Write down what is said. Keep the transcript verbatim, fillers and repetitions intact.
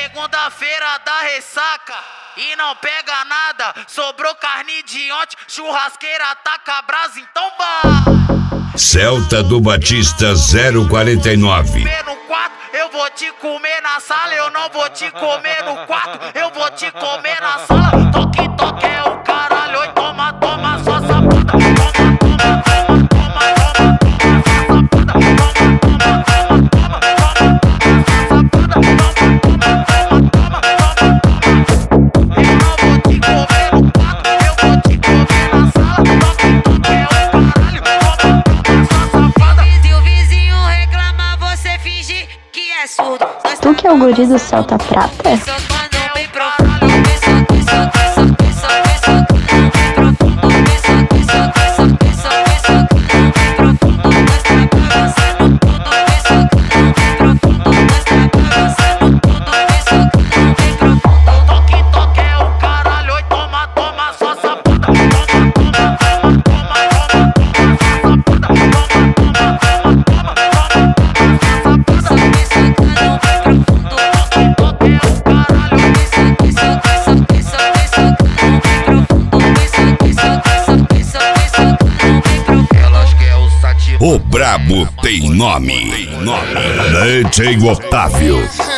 Segunda-feira da ressaca e não pega nada. Sobrou carne de ontem, churrasqueira taca brasa, então vai. Celta do Batista zero quarenta e nove. No quarto, eu vou te comer na sala, eu não vou te comer no quarto, eu vou te comer na sala. Toque, toque é o caralho, oi, toma, toma, só sapuda. Tu que é o guri do Celta Prata? O brabo tem nome. Tem nome. D J Otávio.